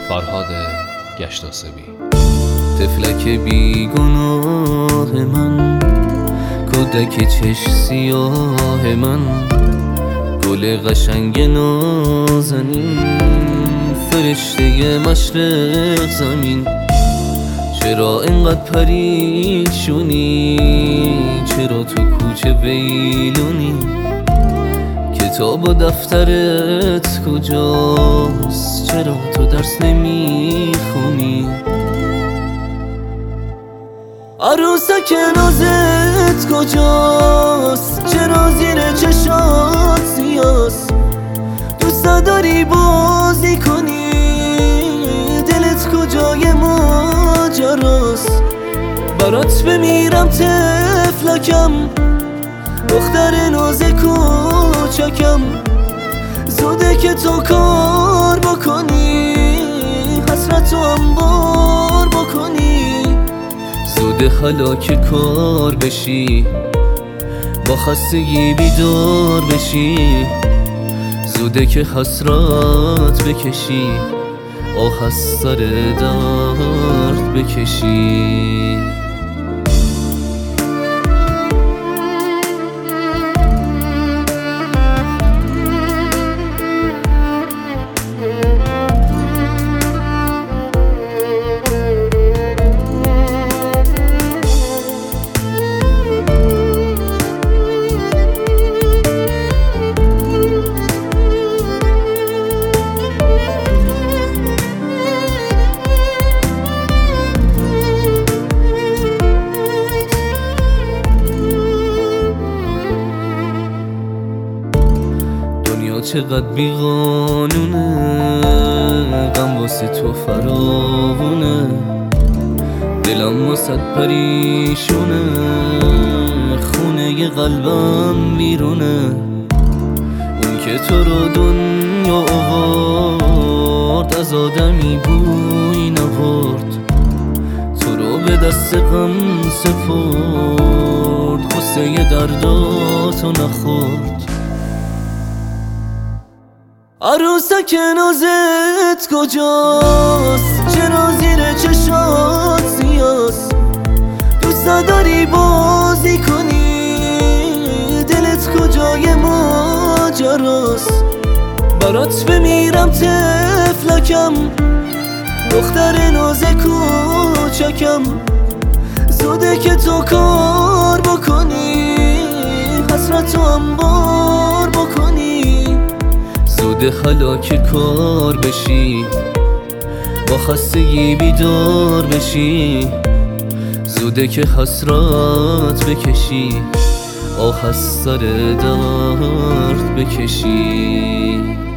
فرهاد گشتاسبی. طفلک بیگناه من، کودک چش سیاه من، گل قشنگ نازنین، فرشته مشرق زمین. چرا اینقدر پریشونی؟ چرا تو کوچه ویلونی؟ کتاب و دفترت کجاست؟ چرا تو درس نمیخونی؟ عروسک نازت کجاست؟ چرا زیر چشات سیاست؟ دوست داری بازی کنی؟ دلت کجای ماجراست؟ برات بمیرم طفلکم، دختر ناز کوچکم. زوده که تو کار بکنی، حسرت رو انبار بکنی. زوده حالا که کار بشی، با خستگی بیدار بشی. زوده که حسرت بکشی، آه از سر درد بکشی. چقدر بیقانونه، غم واسه تو فراوونه. دلم واسه پریشونه، خونه قلبم بیرونه. اون که تو رو دنیا آورد، از آدمی بوی نبرد. تو رو به دست غم سپرد، غصه درداتو نخورد. عروسک نازت کجاست؟ چرا زیر چشات سیاست؟ دوست داری بازی کنی؟ دلت کجای ماجراست؟ برات بمیرم طفلکم، دختر ناز کوچکم. زوده که تو کار بکنی، حسرت رو انبار بکنی. زوده حالا که کار بشی، با خستگی بیدار بشی. زوده که حسرت بکشی، آه از سر درد بکشی.